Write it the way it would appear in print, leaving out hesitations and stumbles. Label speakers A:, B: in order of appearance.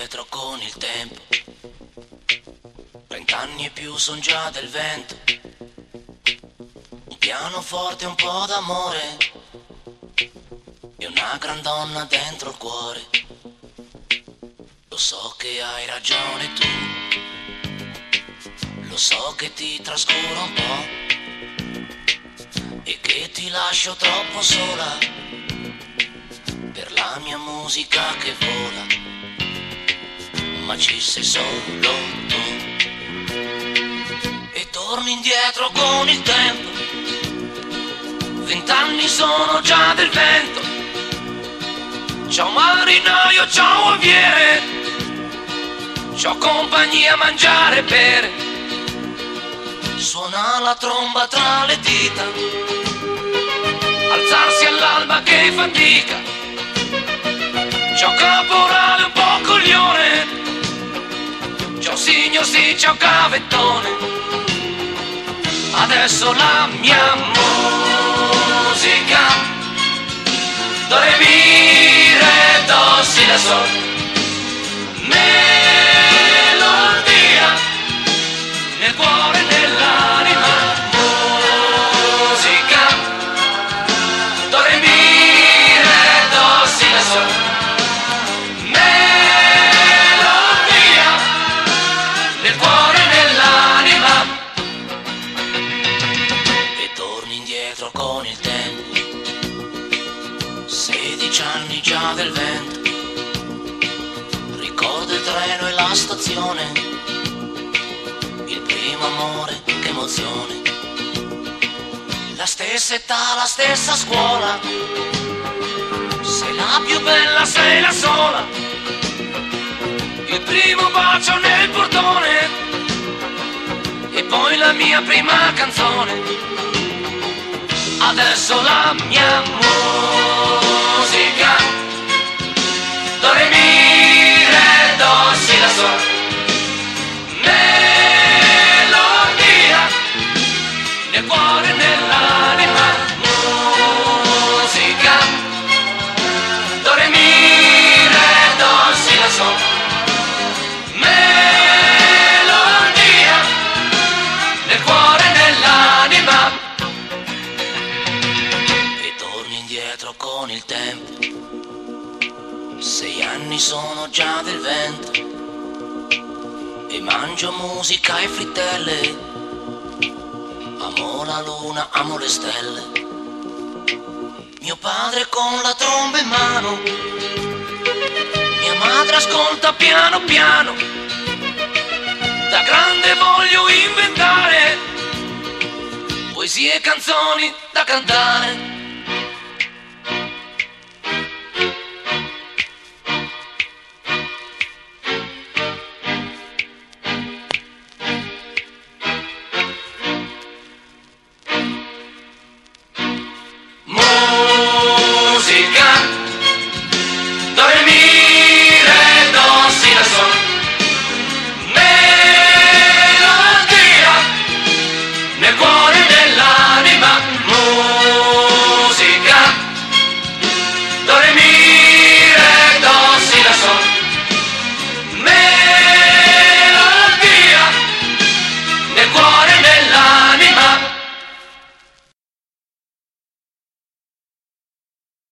A: indietro con il tempo. 30 anni e più son già del vento. Un pianoforte e un po' d'amore e una gran donna dentro il cuore. Lo so che hai ragione tu, lo so che ti trascuro un po' e che ti lascio troppo sola per la mia musica che vola. Ma ci sei solo tu e torni indietro con il tempo. 20 anni sono già del vento. Ciao marinaio, ciao aviere, c'ho compagnia a mangiare e bere. Suona la tromba tra le dita, alzarsi all'alba che fatica. C'ho caporale un po' coglione, c'ho signor sì, c'ho cavettone. Adesso la mia musica, do re mi re do si la sol, melodia nel cuore e nell'anima. Musica, do re mi re do si la sol, melodia nel cuore e nell'anima. E torni indietro con il tempo. 16 anni già del vento. Ricordo il treno e la stazione, il primo amore, che emozione. La stessa età, la stessa scuola, sei la più bella, sei la sola. Il primo bacio nel portone e poi la mia prima canzone. Adesso la mia musica, do re mi re do si la sol, melodia nel cuore e nell'anima. Musica, do re mi re do si la sol, melodia nel cuore e nell'anima. Indietro con il tempo. 6 anni sono già del vento e mangio musica e frittelle. Amo la luna, amo le stelle. Mio padre con la tromba in mano, mia madre ascolta piano piano. Da grande voglio inventare poesie e canzoni da cantare.